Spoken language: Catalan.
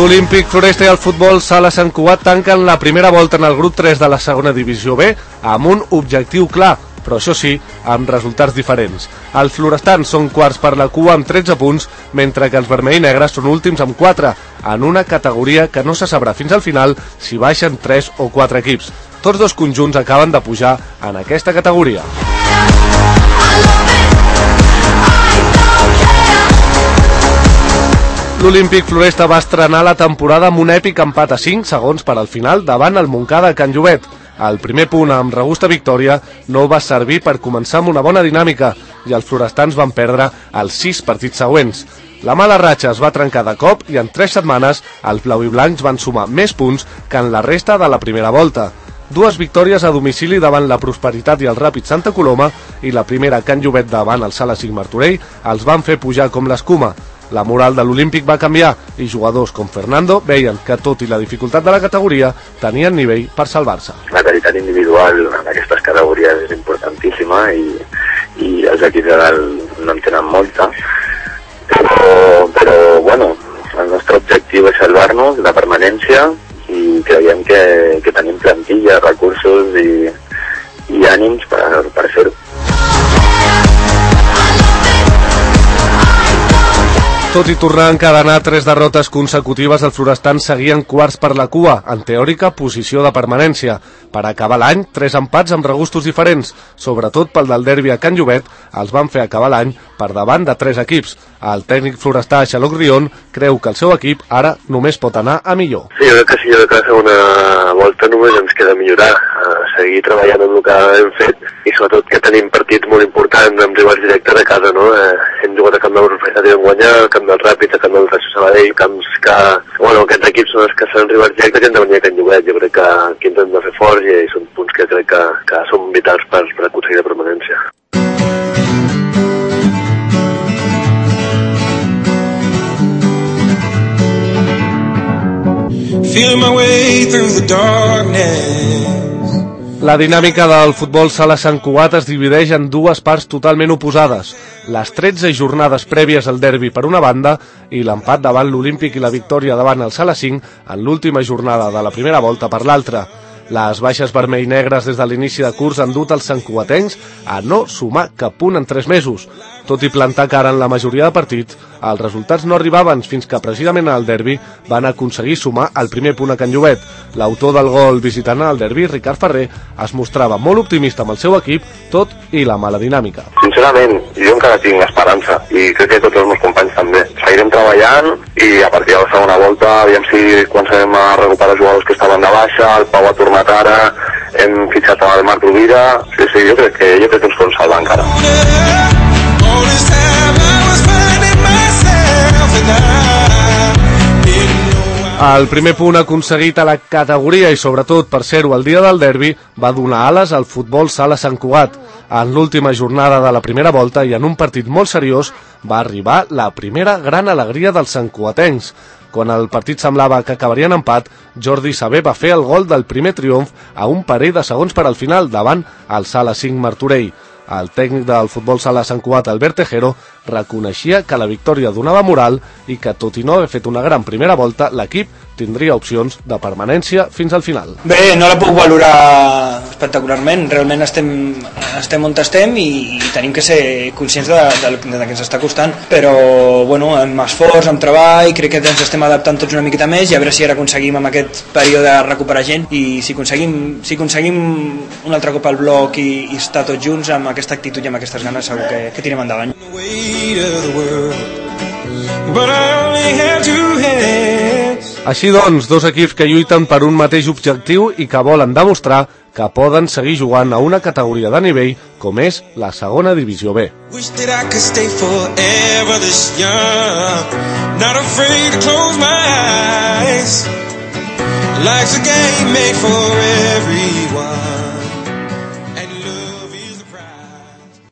L'Olímpic Floresta i el Futbol Sala Sant Cugat tanquen la primera volta en el grup 3 de la segona divisió B amb un objectiu clar, però això sí, amb resultats diferents. Els florestans són quarts per la cua amb 13 punts, mentre que els vermell i negres són últims amb 4, en una categoria que no se sabrà fins al final si baixen 3 o 4 equips. Tots dos conjunts acaben de pujar en aquesta categoria. L'Olímpic Floresta va estrenar la temporada amb un èpic empat a 5 segons per al final davant el Montcada a Can Llobet. El primer punt amb regust a victòria no va servir per començar amb una bona dinàmica i els florestans van perdre els 6 partits següents. La mala ratxa es va trencar de cop i en 3 setmanes els blau i blancs van sumar més punts que en la resta de la primera volta. 2 victòries a domicili davant la Prosperitat i el Ràpid Santa Coloma i la primera a Can Llobet davant el Sala 5 Martorell els van fer pujar com l'escuma. La moral de l'Olímpic va canviar i jugadors com Fernando veien que tot i la dificultat de la categoria tenien nivell per salvar-se. La qualitat individual en aquestes categories és importantíssima i els equips de dalt no en tenen molta, però bueno, el nostre objectiu és salvar-nos, la permanència, i creiem que tenim plantilla, recursos i ànims per fer-ho. Tot i tornar a encadenar 3 derrotes consecutives, els florestans seguien quarts per la cua, en teòrica posició de permanència. Per acabar l'any, 3 empats amb regustos diferents, sobretot pel del derbi a Can Llobet, els van fer acabar l'any per davant de 3 equips. El tècnic florestà Xaloc Rion creu que el seu equip ara només pot anar a millor. Sí, jo crec que la segona volta només ens queda millorar, seguir treballant amb el que hem fet i sobretot que tenim partits molt importants amb rivals directes a casa, no? Hem jugat a Camp del Prosperitat i vam guanyar, a Camp del Ràpid, a Camp del Ràpid Sabadell, camps que, bueno, aquests equips són els que són rivals directes i hem de venir a Can Llobet. Jo crec que aquí ens hem de fer forts i són punts que crec que són vitals per aconseguir la permanència. Feel my way through the darkness. La dinàmica del futbol sala Sant Cugat es divideix en 2 parts totalment oposades. Les 13 jornades prèvies al derbi per una banda i l'empat davant l'Olímpic i la victòria davant el Sala 5 en l'última jornada de la primera volta per l'altra. Les baixes vermell i negres des de l'inici de curs han dut els santcugatencs a no sumar cap punt en 3 mesos. Tot i plantar cara en la majoria de partits, els resultats no arribaven fins que precisament al derbi van aconseguir sumar el primer punt a Can Llobet. L'autor del gol visitant al derbi, Ricard Ferrer, es mostrava molt optimista amb el seu equip, tot i la mala dinàmica. Sincerament, jo encara tinc esperança i crec que tots els meus companys també. Seguirem treballant i a partir de la segona volta aviam si començarem a recuperar jugadors que estaven de baixa, el Pau ha tornat ara, hem fitxat el Marc Rovira, sí, jo crec que ens podem salvar encara. El primer punt aconseguit a la categoria i sobretot per ser-ho el dia del derbi va donar ales al futbol sala Sant Cugat. En l'última jornada de la primera volta i en un partit molt seriós va arribar la primera gran alegria dels santcugatencs. Quan el partit semblava que acabaria en empat, Jordi Sabé va fer el gol del primer triomf a un parell de segons per al final davant el Sala 5 Martorell. El tècnic del futbol sala Sant Cugat, Albert Tejero, reconeixia que la victòria donava moral i que, tot i no haver fet una gran primera volta, l'equip tindria opcions de permanència fins al final. Bé, no la puc valorar espectacularment. Realment estem on estem i tenim que ser conscients de que ens està costant. Però, bueno, amb esforç, amb treball, crec que ens estem adaptant tots una miqueta més i a veure si ara aconseguim amb aquest període recuperar gent i si aconseguim un altre cop al bloc i estar tots junts amb aquesta actitud i amb aquestes ganes segur que tirem endavant. Així doncs, 2 equips que lluiten per un mateix objectiu i que volen demostrar que poden seguir jugant a una categoria de nivell com és la segona divisió B. Life's a game made for everyone.